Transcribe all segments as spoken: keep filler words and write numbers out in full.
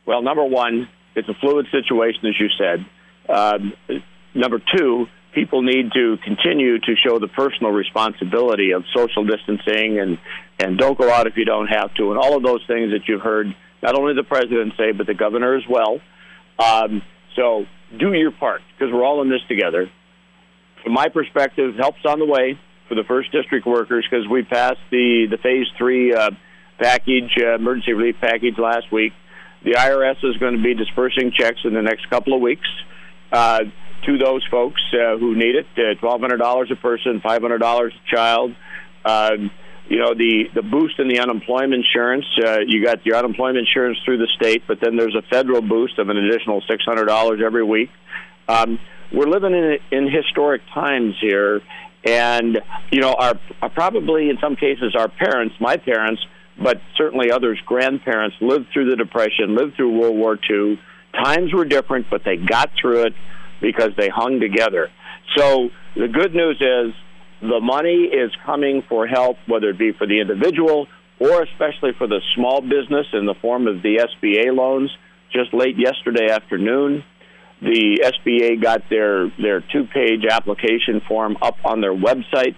Well, number one, it's a fluid situation, as you said. Um, number two, people need to continue to show the personal responsibility of social distancing and, and don't go out if you don't have to, and all of those things that you've heard not only the president say, but the governor as well. Um, so do your part, because we're all in this together. From my perspective, help's on the way for the first district workers, because we passed the, the phase three uh, package, uh, emergency relief package last week. The I R S is going to be dispersing checks in the next couple of weeks uh, to those folks uh, who need it, uh, twelve hundred dollars a person, five hundred dollars a child. Uh, you know, the, the boost in the unemployment insurance, uh, you got your unemployment insurance through the state, but then there's a federal boost of an additional six hundred dollars every week. Um, we're living in, in historic times here, and, you know, our, our probably in some cases our parents, my parents, but certainly others, grandparents, lived through the Depression, lived through World War Two. Times were different, but they got through it because they hung together. So the good news is the money is coming for help, whether it be for the individual or especially for the small business in the form of the S B A loans. Just late yesterday afternoon, the S B A got their, their two-page application form up on their website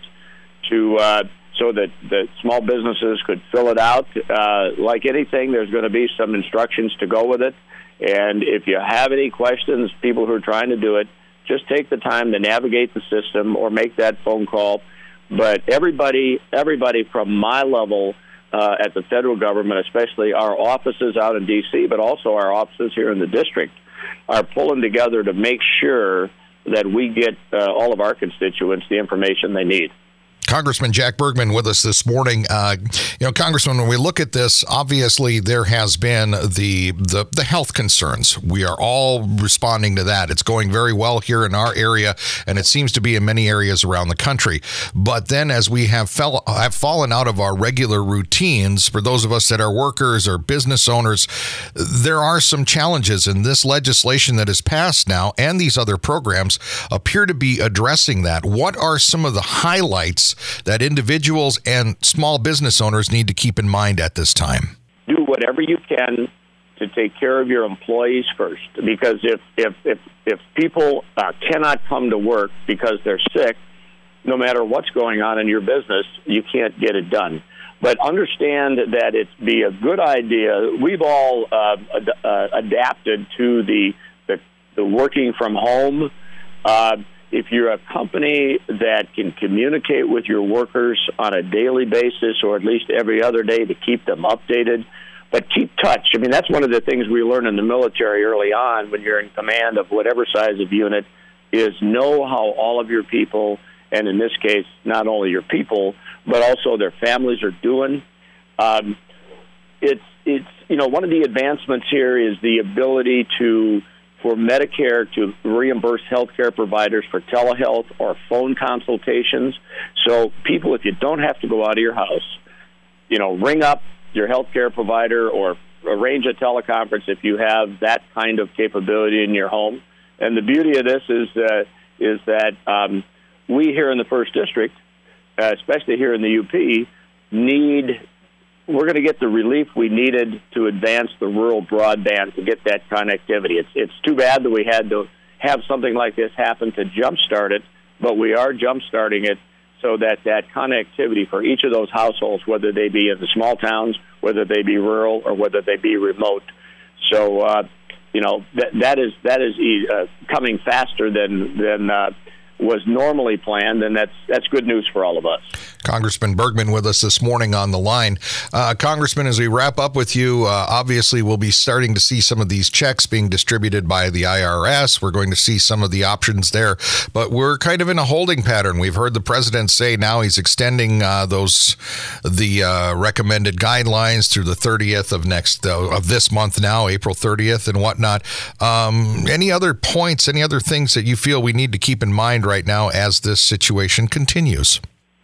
to uh, so that, that small businesses could fill it out. Uh, like anything, there's going to be some instructions to go with it. And if you have any questions, people who are trying to do it, just take the time to navigate the system or make that phone call. But everybody, everybody from my level uh, at the federal government, especially our offices out in D C, but also our offices here in the district, are pulling together to make sure that we get uh, all of our constituents the information they need. Congressman Jack Bergman with us this morning. Uh, you know, Congressman, when we look at this, obviously there has been the, the the health concerns. We are all responding to that. It's going very well here in our area, and it seems to be in many areas around the country. But then as we have fell, have fallen out of our regular routines, for those of us that are workers or business owners, there are some challenges, and this legislation that is passed now and these other programs appear to be addressing that. What are some of the highlights that individuals and small business owners need to keep in mind at this time? Do whatever you can to take care of your employees first, because if if if, if people uh, cannot come to work because they're sick, no matter what's going on in your business, you can't get it done. But understand that it's be a good idea. We've all uh, ad- uh, adapted to the, the the working from home. Uh, If you're a company that can communicate with your workers on a daily basis or at least every other day to keep them updated, but keep touch. I mean, that's one of the things we learn in the military early on when you're in command of whatever size of unit, is know how all of your people, and in this case, not only your people, but also their families are doing. Um, it's, it's, you know, one of the advancements here is the ability to for Medicare to reimburse healthcare providers for telehealth or phone consultations. So people, if you don't have to go out of your house, you know, ring up your healthcare provider or arrange a teleconference if you have that kind of capability in your home. And the beauty of this is, uh, is that um, we here in the first District, uh, especially here in the U P, need we're going to get the relief we needed to advance the rural broadband to get that connectivity. It's it's too bad that we had to have something like this happen to jumpstart it, but we are jumpstarting it so that that connectivity for each of those households, whether they be in the small towns, whether they be rural, or whether they be remote. So, uh, you know, that that is that is uh, coming faster than than uh, was normally planned, and that's that's good news for all of us. Congressman Bergman with us this morning on the line. Uh, Congressman, as we wrap up with you, uh, obviously we'll be starting to see some of these checks being distributed by the I R S. We're going to see some of the options there, but we're kind of in a holding pattern. We've heard the president say now he's extending uh, those the uh, recommended guidelines through the thirtieth of next uh, of this month now, April thirtieth and whatnot. Um, any other points, any other things that you feel we need to keep in mind right now as this situation continues?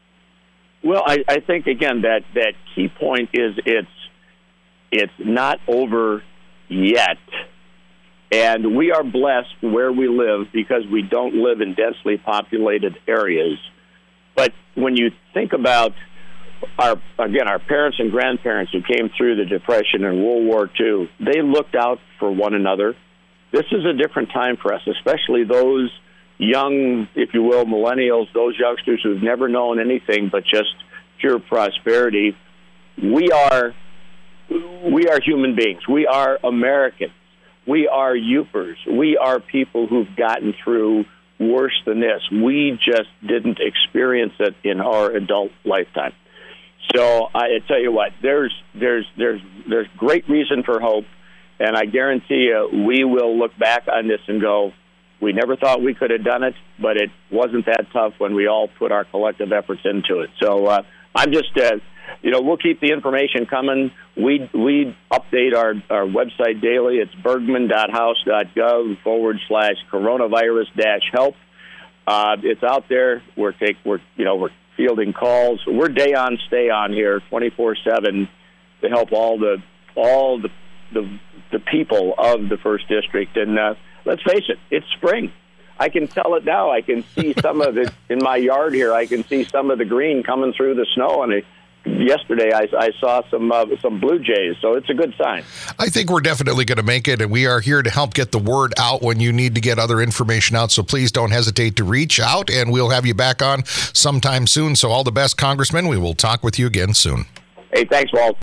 Well, I, I think, again, that, that key point is it's it's not over yet. And we are blessed where we live because we don't live in densely populated areas. But when you think about, our again, our parents and grandparents who came through the Depression and World War Two, they looked out for one another. This is a different time for us, especially those young, if you will, millennials, those youngsters who've never known anything but just pure prosperity. We are we are human beings. We are Americans. We are Yoopers. We are people who've gotten through worse than this. We just didn't experience it in our adult lifetime. So I tell you what, there's there's there's there's great reason for hope, and I guarantee you we will look back on this and go, we never thought we could have done it, but it wasn't that tough when we all put our collective efforts into it. So uh, I'm just, uh, you know, we'll keep the information coming. We we update our, our website daily. It's bergman.house.gov forward slash coronavirus dash help. Uh, it's out there. We're take we're you know we're fielding calls. We're day on, stay on here, twenty-four seven to help all the all the the, the people of the First District. And uh, let's face it, it's spring. I can tell it now. I can see some of it in my yard here. I can see some of the green coming through the snow. And it, yesterday I, I saw some uh, some blue jays, so it's a good sign. I think we're definitely going to make it, and we are here to help get the word out when you need to get other information out. So please don't hesitate to reach out, and we'll have you back on sometime soon. So all the best, Congressman. We will talk with you again soon. Hey, thanks, Walt.